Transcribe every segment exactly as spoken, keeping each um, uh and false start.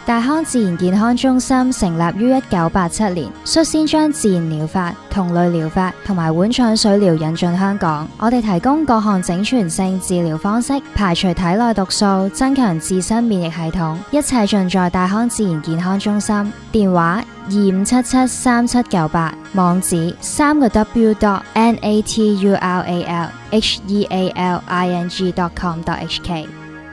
大康自然健康中心成立於一九八七年，率先將自然療法、同類療法同埋碗腸水療引進香港。我哋提供各項整全性治療方式，排除體內毒素，增強自身免疫系統，一切盡在大康自然健康中心。電話二五七七三七九八，網址三個 w dot n a t u r a l h e a l i n g dot com dot h k。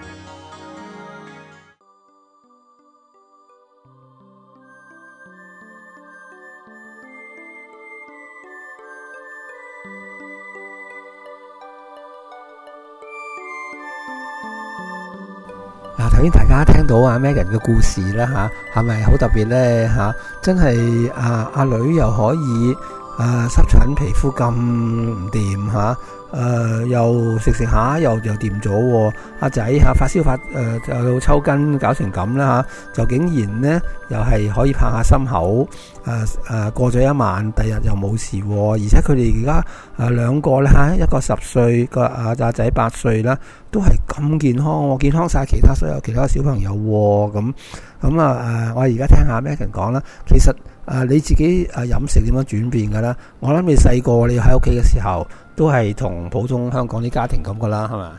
嗱，頭先大家聽到阿 Megan 嘅故事啦吓，係咪好特別呢？吓？真係啊，阿女又可以啊濕疹皮膚咁唔掂吓，誒又食食下又又掂咗。阿仔吓發燒發誒又抽筋搞成咁啦吓，就竟然呢又係可以拍下心口，誒誒過咗一晚，第日又冇事，而且佢哋而家誒兩個咧吓，一個十歲個阿阿仔八歲啦，都係咁健康，健康晒其他所有其他小朋友咁咁啊誒，我而家聽下 Megan 講啦，其實誒你自己誒飲食點樣轉變噶啦？我諗你細個你喺屋企嘅時候，都係同普通香港啲家庭咁噶啦，係咪？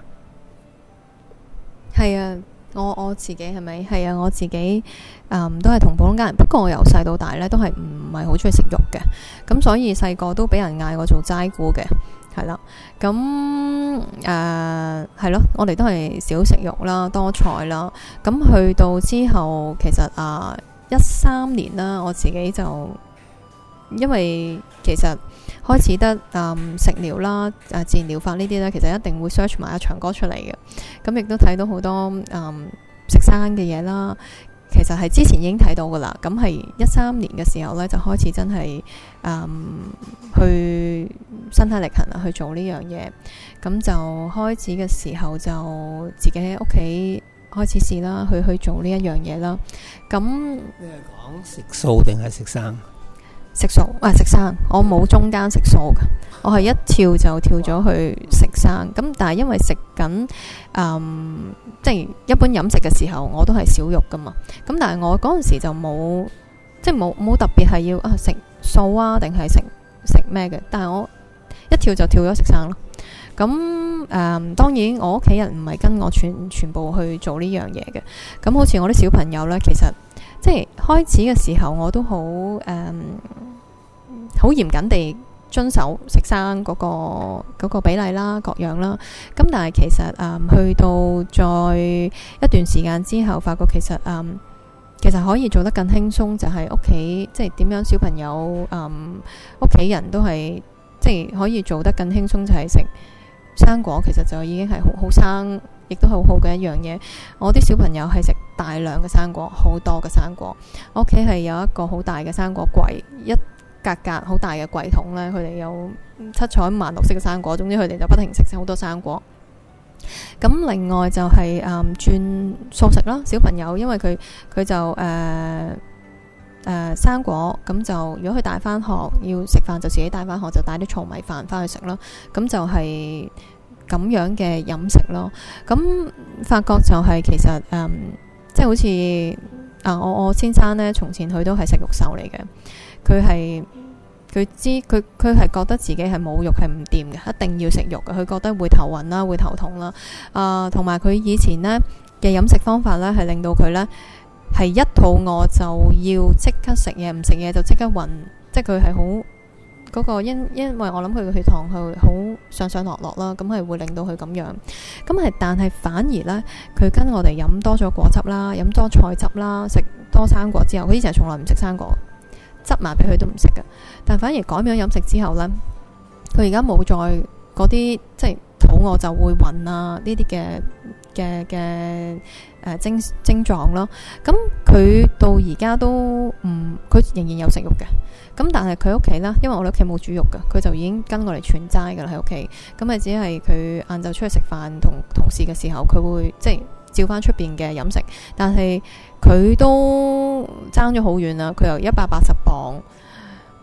係啊，我我自己係咪？係啊，我自己嗯都係同普通家人，不過我由細到大咧都係唔係好中意食肉嘅，咁所以細個都俾人嗌我做齋姑嘅，係啦，咁誒係咯，我哋都係少食肉啦，多菜啦，咁去到之後其實啊一三年啦，我自己就因為其實開始得、嗯、食療啦、誒自然療法呢啲咧，其實一定會 search 埋阿長哥出嚟嘅，咁亦都睇到好多誒、嗯、食生嘅嘢啦。其實係之前已經睇到噶啦，咁係一三年嘅時候咧，就開始真係誒、嗯、去身體力行啊，去做呢樣嘢。咁就開始嘅時候就自己喺屋企開始試啦，去去做呢一樣嘢啦。咁你係講食素定係食生？ 食素啊，食生，我冇中間食素噶，我係一跳就跳咗去食生。咁但係因為食緊，嗯，即係一般飲食嘅時候，我都係少肉噶嘛。咁但係我嗰陣時就冇，即係冇冇特別係要啊食素啊，定係食食咩嘅。但係我一跳就跳咗食生咯。咁誒、嗯，當然我屋企人唔係跟我全全部去做呢樣嘢嘅。咁好似我啲小朋友呢，其實即係開始嘅時候，我都好誒。嗯好嚴謹地遵守食生嗰、嗰個嗰個比例啦，各樣啦。咁但係其實誒、嗯、去到再一段時間之後，發覺其實誒、嗯、其實可以做得更輕鬆，就係屋企即係點樣小朋友誒屋企人都係即係可以做得更輕鬆，就係食生果。其實就已經係好好生，亦都好好嘅一樣嘢。我啲小朋友係食大量嘅生果，好多嘅生果。我屋企係有一個好大嘅生果櫃，一格格好大嘅櫃桶呢，佢哋有七彩五顏六色嘅生果，總之佢哋就不停食好多生果。咁另外就係、是、誒、嗯、轉素食啦，小朋友因為佢佢就誒誒、呃呃、生果，咁就如果佢帶翻學要食飯，就自己帶翻學，就帶啲糙米飯翻去食咯。咁就係咁樣嘅飲食咯。咁發覺就係其實誒、嗯，即係好似啊，我我先生呢，從前佢都係食肉獸嚟嘅。佢係佢知佢佢係覺得自己係冇肉係唔掂嘅，一定要食肉嘅。佢覺得會頭暈啦，會頭痛啦。啊，同埋佢以前呢嘅飲食方法呢，係令到佢呢係一肚餓就要即刻食嘢，唔食嘢就即刻暈。即係佢係好嗰個因因為我諗佢嘅血糖係好上上落落啦，咁係會令到佢咁樣。咁係但係反而呢，佢跟我哋飲多咗果汁啦，飲多菜汁啦，食多生果之後，佢以前係從來唔食生果。執埋俾佢都唔食嘅，但反而改變咗飲食之後呢，佢而家冇再嗰啲即係肚餓就會暈啊呢啲嘅嘅嘅誒症症狀咯。咁佢到而家都唔，佢仍然有食肉嘅。咁但係佢屋企啦，因為我哋屋企冇煮肉嘅，佢就已經跟我哋全齋噶啦喺屋企。咁啊只係佢晏晝出去食飯同同事嘅時候，佢會即係照翻出邊嘅飲食，但係佢都爭咗好遠啦。佢由一百八十磅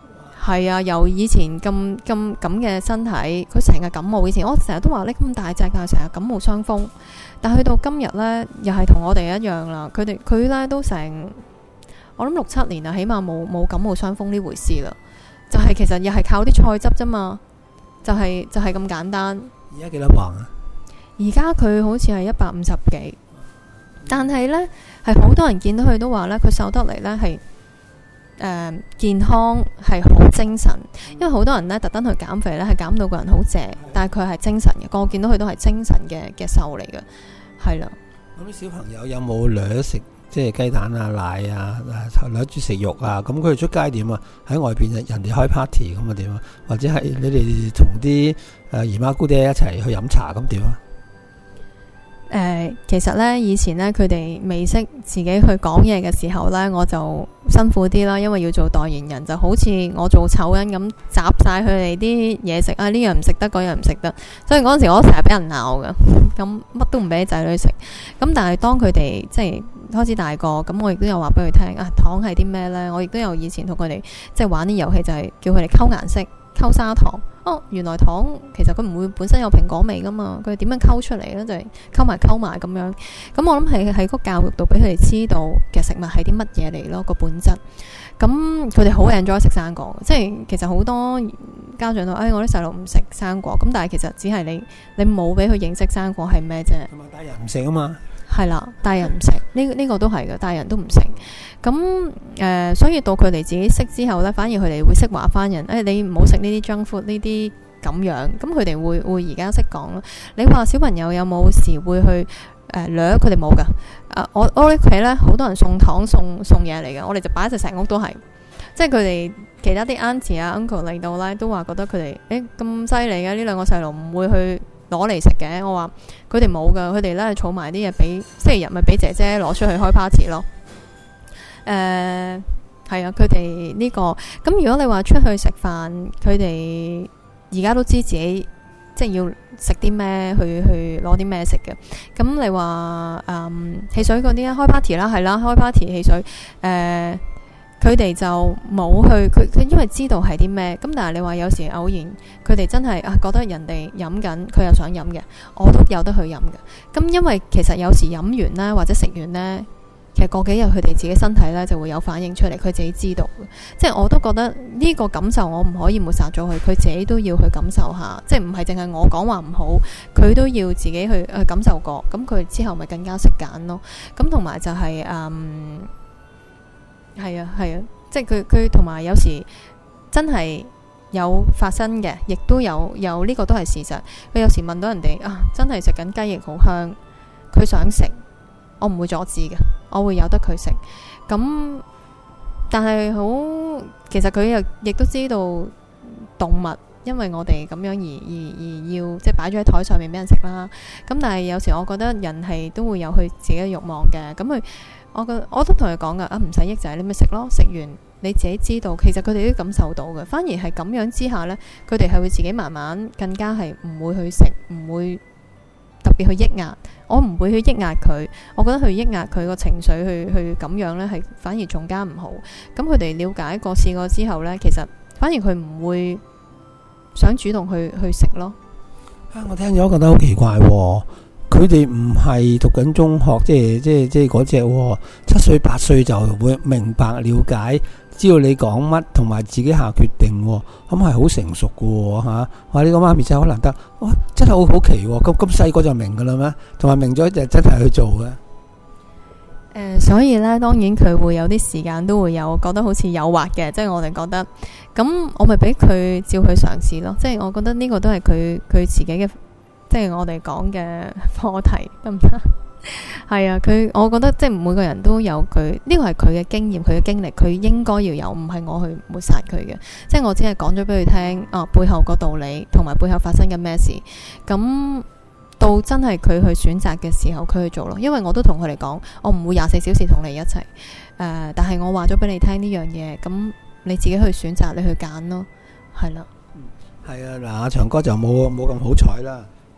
係啊，由以前咁咁咁嘅身體，佢成日感冒。以前我成日都話你咁大隻㗎，成日感冒傷風。但去到今日呢，又係同我哋一樣啦。佢哋佢呢都成我諗六七年啦，起碼冇冇感冒傷風呢回事啦。就係、是、其實又係靠啲菜汁啫嘛，就係、是、就係、是、咁簡單。 而家幾多磅啊？ 而家佢好似係一百五十幾，但係呢，係好多人見到佢都話呢，佢瘦得嚟呢係誒健康，係好精神。因為好多人呢特登去減肥呢，係減到個人好正，但係佢係精神嘅。個個見到佢都係精神嘅嘅瘦嚟嘅，係啦。 咁啲小朋友有冇掠食即係雞蛋啊、奶啊、掠住食肉啊？咁佢哋出街點啊？喺外邊人哋開 party 咁啊點啊？或者係你哋同啲誒姨媽姑爹一齊去飲茶咁點啊？ 誒、呃，其實呢，以前呢，佢哋未識自己去講嘢嘅時候呢，我就辛苦啲啦，因為要做代言人，就好似我做醜人咁，集晒佢哋啲嘢食啊，呢樣唔食得，嗰樣唔食得，所以嗰陣時我成日俾人鬧噶，咁乜都唔俾仔女食。咁但係當佢哋即係開始大個，咁我亦都有話俾佢聽啊，糖係啲咩呢？我亦都有以前同佢哋即係玩啲遊戲，就係、是、叫佢哋溝顏色、溝砂糖。哦，原來糖其實佢唔會本身有蘋果味噶嘛，佢點樣溝出嚟呢？就係溝埋溝埋咁樣。咁我諗係喺個教育度俾佢哋知道嘅食物係啲乜嘢嚟咯，個本質。咁佢哋好 enjoy 食生果，即係其實好多家長都誒、哎，我啲細路唔食生果。咁但係其實只係你你冇俾佢認識生果係咩啫。 同埋大人唔食啊嘛。 係啦，大人唔食呢呢個都係嘅，大人都唔食。咁誒、呃，所以到佢哋自己識之後呢，反而佢哋會識話翻人，誒、哎，你唔好食呢啲 junk food 呢啲咁樣。咁佢哋會會而家識講咯。你話小朋友有冇時會去誒掠？佢哋冇噶。啊，我我屋企咧好多人送糖送送嘢嚟嘅，我哋就擺一隻成屋都係。即係佢哋其他啲 auntie 啊 uncle 嚟到咧，都話覺得佢哋誒咁犀利嘅呢兩個細路唔會去攞嚟食嘅。我話佢哋冇噶，佢哋咧儲埋啲嘢俾星期日咪俾姐姐攞出去開 party 咯。誒、呃，係啊，佢哋呢個咁如果你話出去食飯，佢哋而家都知自己即係要食啲咩，去去攞啲咩食嘅。咁你話誒、嗯、汽水嗰啲啊，開 party 啦，係啦，開 party 汽水誒。佢哋就冇去，佢佢因為知道係啲咩，咁但係你話有時偶然，佢哋真係啊覺得人哋飲緊，佢又想飲嘅，我都有得去飲嘅。咁因為其實有時飲完呢，或者食完呢，其實過幾日佢哋自己身體呢就會有反應出嚟，佢自己知道嘅。即係我都覺得呢個感受我唔可以抹殺咗佢，佢自己都要去感受下，即係唔係淨係我講話唔好，佢都要自己去去感受過，咁佢之後咪更加識揀咯。咁同埋就係、是、嗯。係啊，係啊，即係佢佢同埋有時真係有發生嘅，亦都有有呢、這個都係事實。佢有時問到人哋啊，真係食緊雞翼好香，佢想食，我唔會阻止嘅，我會由得佢食。咁但係好，其實佢又亦都知道動物，因為我哋咁樣而而而要即係擺咗喺台上面俾人食啦。咁但係有時我覺得人係都會有佢自己嘅慾望嘅，咁佢。我覺得我都同佢講噶，啊唔使益仔，你咪食咯，食完你自己知道，其實佢哋都感受到嘅。反而係咁樣之下呢，佢哋係會自己慢慢更加係唔會去食，唔會特別去抑壓。我唔會去抑壓佢，我覺得去抑壓佢個情緒，去去咁樣呢，係反而仲加唔好。咁佢哋了解過、試過之後呢，其實反而佢唔會想主動去去食咯。 啊，我聽咗覺得好奇怪喎。佢哋唔係讀緊中學，即係即係即係嗰隻七歲八歲就會明白了解，知道你講乜，同埋自己下決定，咁係好成熟㗎吓。哇！呢個媽咪真係好難得，哇！真係好好奇，咁咁細個就明㗎啦咩？同埋明咗就真係去做嘅。誒、 呃，所以咧，當然佢會有啲時間都會有覺得好似誘惑嘅，即係我哋覺得，咁我咪俾佢照去嘗試咯。即係我覺得呢個都係佢佢自己嘅。即係我哋講嘅課題得唔得？係啊，佢我覺得即係每個人都有佢呢個係佢嘅經驗，佢嘅經歷，佢應該要有，唔係我去抹殺佢嘅。即係我只係講咗俾佢聽啊，背後個道理同埋背後發生緊咩事。咁到真係佢去選擇嘅時候，佢去做咯。因為我都同佢哋講，我唔會廿四小時同你一齊。誒、呃，但係我話咗俾你聽呢樣嘢，咁你自己去選擇，你去揀咯，係啦。 係啊，嗱，阿長哥就冇冇咁好彩啦。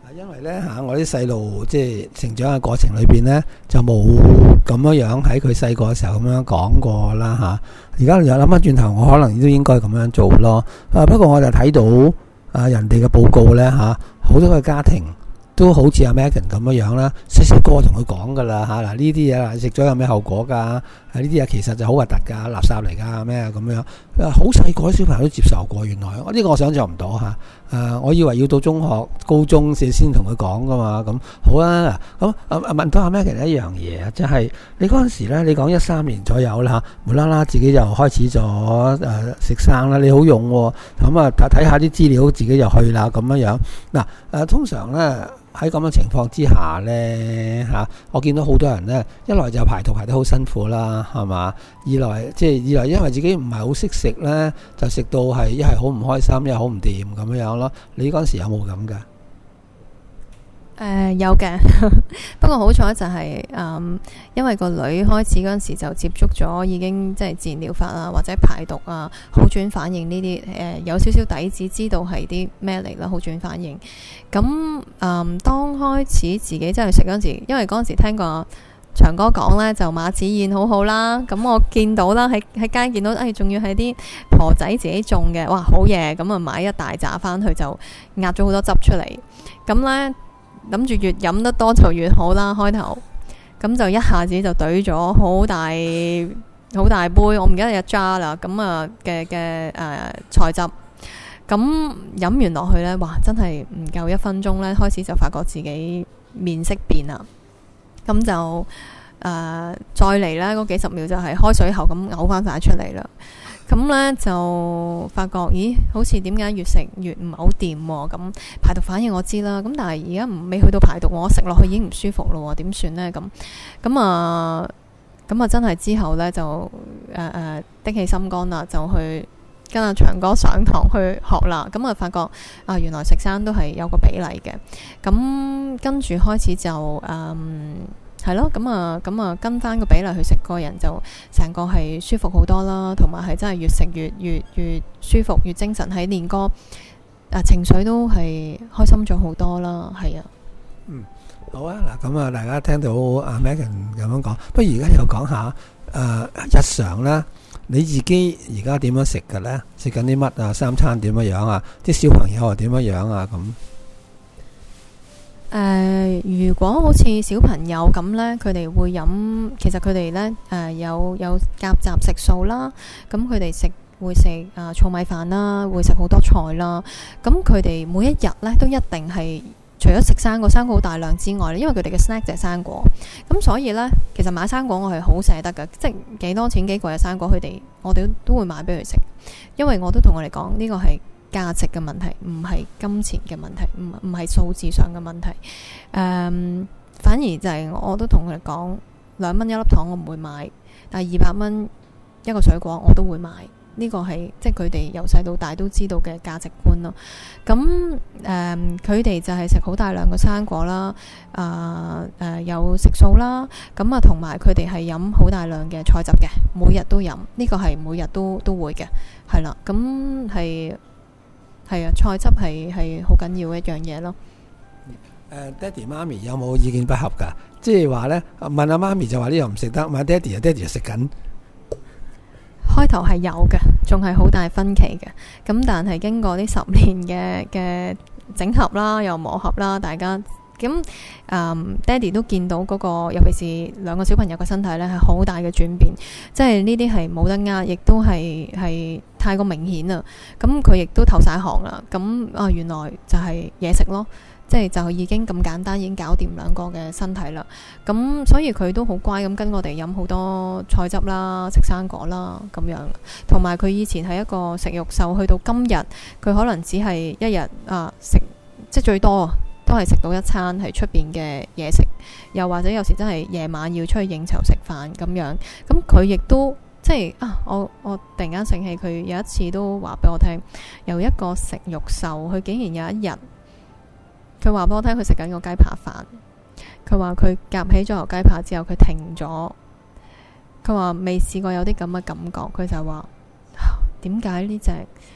因為咧嚇，我啲細路即係成長嘅過程裏邊咧，就冇咁樣樣喺佢細個嘅時候咁樣講過啦嚇。而家又諗翻轉頭，我可能都應該咁樣做咯。啊，不過我就睇到啊人哋嘅報告咧嚇，好多嘅家庭都好似阿 Megan 咁樣樣啦，細細個同佢講噶啦嚇。嗱，呢啲嘢啦，食咗有咩後果㗎？啊，呢啲嘢其實就好核突㗎，垃圾嚟㗎咩咁樣。好細個啲小朋友都接受過，原來我呢個我想象唔到嚇。誒，我以為要到中學、高中先先同佢講噶嘛。咁好啦，咁啊問到阿 Megan 一樣嘢啊，即係你嗰陣時咧，你講一三年左右啦嚇，無啦啦自己就開始咗誒食生啦，你好用喎。咁啊睇睇下啲資料，自己就去啦咁樣樣。嗱誒，通常咧喺咁嘅情況之下咧嚇，我見到好多人咧，一來就排毒排得好辛苦啦，係嘛？二來即係二來，因為自己唔係好識食咧，就食到係一係好唔開心，一係好唔掂咁樣樣咯。你嗰陣時有冇咁噶？誒、 呃，有嘅，不過好彩就係、是、誒、嗯，因為個女開始嗰陣時就接觸咗，已經即係自然療法啊，或者排毒啊，好轉反應呢啲誒，有少少底子，知道係啲咩嚟啦，好轉反應。咁誒、嗯，當開始自己真係食嗰陣時，因為嗰陣時聽過長哥講呢，就馬子燕好好啦。咁我見到啦，喺喺街見到，誒仲要係啲婆仔自己種嘅，哇好嘢！咁啊買一大扎翻去就壓咗好多汁出嚟。咁呢，諗住越飲得多就越好啦。開頭咁就一下子就懟咗好大好大杯，我唔記得有揸啦。咁啊嘅嘅誒菜汁，咁飲完落去呢，哇真係唔夠一分鐘呢，開始就發覺自己面色變啦。咁就誒、呃、再嚟呢嗰幾十秒就係開水喉咁嘔翻晒出嚟啦。咁呢就發覺，咦，好似點解越食越唔係好掂喎？咁排毒反應我知啦，咁但係而家唔未去到排毒，我食落去已經唔舒服咯，點算呢？咁咁啊，咁啊真係之後呢，就誒誒的起心肝啦，就去跟阿長哥上堂去學啦。咁啊發覺啊，原來食生都係有個比例嘅。咁跟住開始就誒。嗯係咯，咁啊，咁啊，跟翻個比例去食，個人就成個係舒服好多啦，同埋係真係越食越越越舒服，越精神，喺練歌啊，情緒都係開心咗好多啦，係啊。 嗯，好啊，嗱，咁啊，大家聽到阿 Megan 咁樣講，不如而家又講下誒日常啦，你自己而家點樣食嘅咧？食緊啲乜啊？三餐點樣樣啊？啲小朋友又點樣樣啊？咁。 誒、呃，如果好似小朋友咁呢，佢哋會飲，其實佢哋呢誒、呃、有有夾雜食素啦，咁佢哋食會食啊糙米飯啦，會食好多菜啦，咁佢哋每一日呢都一定係除咗食生果，生果好大量之外咧，因為佢哋嘅 snack 就係生果，咁所以呢，其實買生果我係好捨得㗎，即係幾多錢幾貴嘅生果，佢哋我哋都會買俾佢食，因為我都同佢哋講呢個係價值嘅問題，唔係金錢嘅問題，唔唔係數字上嘅問題。誒、嗯，反而就係我都同佢哋講，兩蚊一粒糖我唔會買，但係二百蚊一個水果我都會買。呢、這個係即係佢哋由細到大都知道嘅價值觀咯。咁誒，佢、嗯、哋就係食好大量嘅生果啦，啊、呃、誒、呃、有食素啦，咁啊同埋佢哋係飲好大量嘅菜汁嘅，每日都飲。呢、這個係每日都都會嘅，係啦。咁係。係啊，菜汁係係好緊要一樣嘢咯。 誒，爹哋媽咪有冇意見不合噶？即係話咧，問阿媽咪就話呢樣唔食得，問爹哋啊，爹哋就食緊。 開頭係有嘅，仲係好大分歧嘅。咁但係經過呢十年嘅嘅整合啦，又磨合啦，大家咁誒，爹哋都見到嗰個，尤其是兩個小朋友嘅身體咧，係好大嘅轉變。即係呢啲係冇得呃，亦都係係。太過明顯啦，咁佢亦都投晒行啦，咁啊原來就係嘢食咯，即係就已經咁簡單，已經搞掂兩個嘅身體啦。咁所以佢都好乖咁跟我哋飲好多菜汁啦，食生果啦咁樣。同埋佢以前係一個食肉獸，去到今日佢可能只係一日啊食，即係最多都係食到一餐係出邊嘅嘢食，又或者有時真係夜晚要出去應酬食飯咁樣。咁佢亦都。即係啊！我我突然間醒起，佢有一次都話俾我聽，由一個食肉獸，佢竟然有一日，佢話俾我聽佢食緊個雞扒飯，佢話佢夾起咗個雞扒之後，佢停咗，佢話未試過有啲咁嘅感覺，佢就話點解呢隻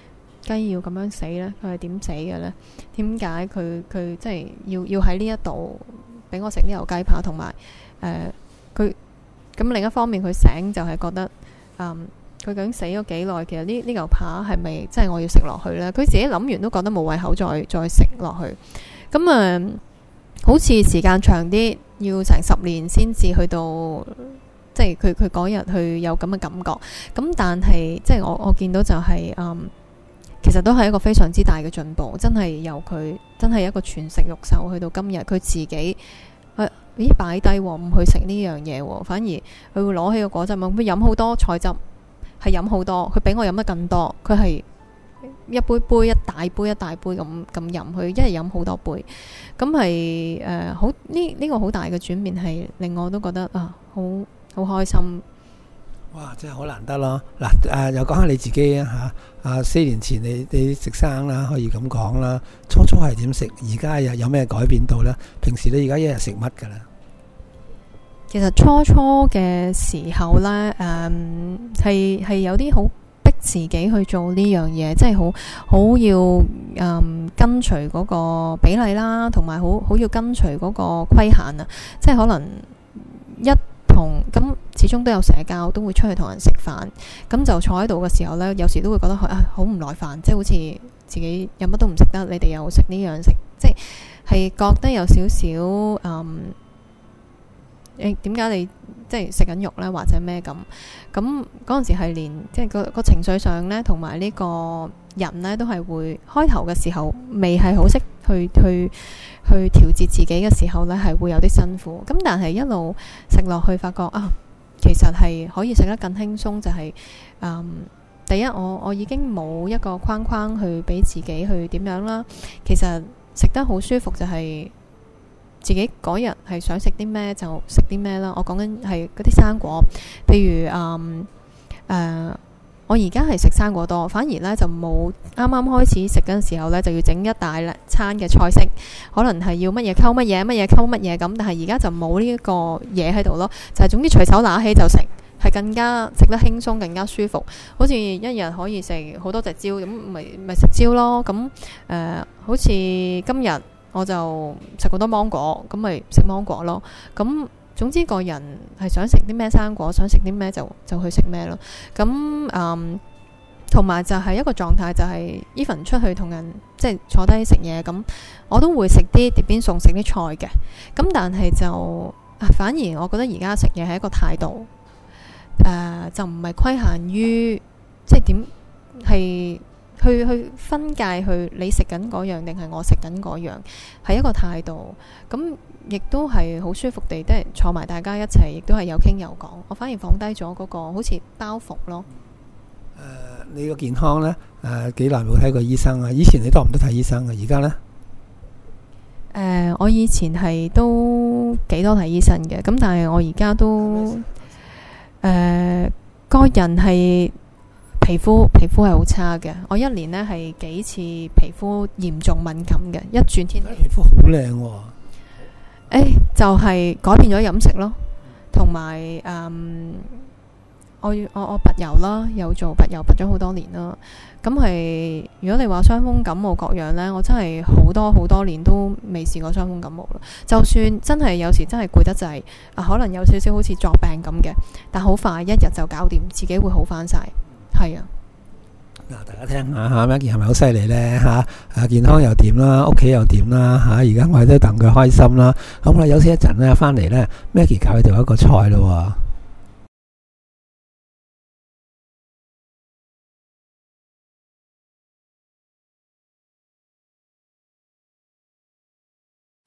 雞要咁樣死呢？佢係點死嘅呢？點解佢佢即係要要喺呢一度俾我食呢嚿雞扒？同埋誒佢咁另一方面，佢醒就係覺得嗯。佢究竟死咗幾耐？其實呢呢嚿扒係咪真係我要食落去呢？佢自己諗完都覺得冇胃口再，再再食落去。咁啊、呃，好似時間長啲，要成十年先至去到，即係佢佢嗰日去有咁嘅感覺。咁但係即係我我見到就係、是、嗯，其實都係一個非常之大嘅進步。真係由佢真係一個全食肉獸，去到今日佢自己。咦擺低唔去食呢樣嘢，反而佢會攞起個果汁，咁佢飲好多菜汁。係飲好多，佢比我飲得更多。佢係一杯杯、一大杯、一大杯咁咁飲，佢一日飲好多杯。咁係誒好呢呢個好大嘅轉變，係令我都覺得啊，好好開心。 哇！真係好難得咯。嗱誒，又講下你自己啊嚇。啊，四年前你你食生啦，可以咁講啦。初初係點食？而家又有咩改變到呢？平時你而家一日食乜㗎啦？ 其實初初嘅時候呢，誒係係有啲好逼自己去做呢樣嘢，即係好好要誒、嗯、跟隨嗰個比例啦，同埋好好要跟隨嗰個規限啊。即係可能一同咁，始終都有社交，都會出去同人食飯。咁就坐喺度嘅時候呢，有時都會覺得啊好唔耐煩，即係好似自己有乜都唔食得，你哋又食呢樣食，即係係覺得有少少誒。嗯誒點解你即係食緊肉呢？或者咩咁？咁嗰陣時係連即係個個情緒上呢，同埋呢個人呢，都係會開頭嘅時候未係好識去去去調節自己嘅時候呢，係會有啲辛苦。咁但係一路食落去，發覺啊，其實係可以食得更輕鬆。就係、是嗯、第一我我已經冇一個框框去俾自己去點樣啦。其實食得好舒服就係、是。自己嗰日係想食啲咩就食啲咩啦。我講緊係嗰啲生果，譬如誒誒、嗯呃，我而家係食生果多，反而呢就冇啱啱開始食嗰陣時候呢，就要整一大餐嘅菜式，可能係要乜嘢溝乜嘢，乜嘢溝乜嘢咁。但係而家就冇呢個嘢喺度咯，就係、是、總之隨手拿起就食，係更加食得輕鬆，更加舒服。好似一日可以食好多隻蕉咁，咪咪食蕉咯。咁誒、呃，好似今日。我就食好多芒果，咁咪食芒果咯。咁總之個人係想食啲咩生果，想食啲咩就就去食咩咯。咁嗯，同埋就係一個狀態，就係 even 出去同人即係坐低食嘢，咁我都會食啲碟邊餸，食啲菜嘅。咁但係就反而我覺得而家食嘢係一個態度，誒、呃、就唔係規限於即係點係。去去分界去你食緊嗰樣定係我食緊嗰樣，係一個態度。咁亦都係好舒服地，即係坐埋大家一齊，亦都係有傾有講。我反而放低咗嗰個好似包袱咯。 誒、呃，你個健康呢？誒、呃，幾耐冇睇過醫生啊？以前你多唔多睇醫生啊？而家呢？誒、 呃，我以前係都幾多睇醫生嘅，咁但係我而家都誒個人係。皮膚皮膚係好差嘅，我一年呢係幾次皮膚嚴重敏感嘅，一轉天氣皮膚好靚喎。 誒，就係、是、改變咗飲食咯，同埋誒，我我我拔油啦，有做拔油拔咗好多年啦。咁係如果你話傷風感冒各樣呢，我真係好多好多年都未試過傷風感冒啦。就算真係有時真係攰得滯啊，可能有少少好似作病咁嘅，但好快一日就搞掂，自己會好翻晒。係啊， 嗱，大家聽下吓，Maggie 係咪好犀利呢？吓？啊，健康又掂啦，屋企又掂啦吓，而家我哋都戥佢開心啦。咁我哋休息一陣咧，翻嚟呢 Maggie 教佢哋一個菜咯。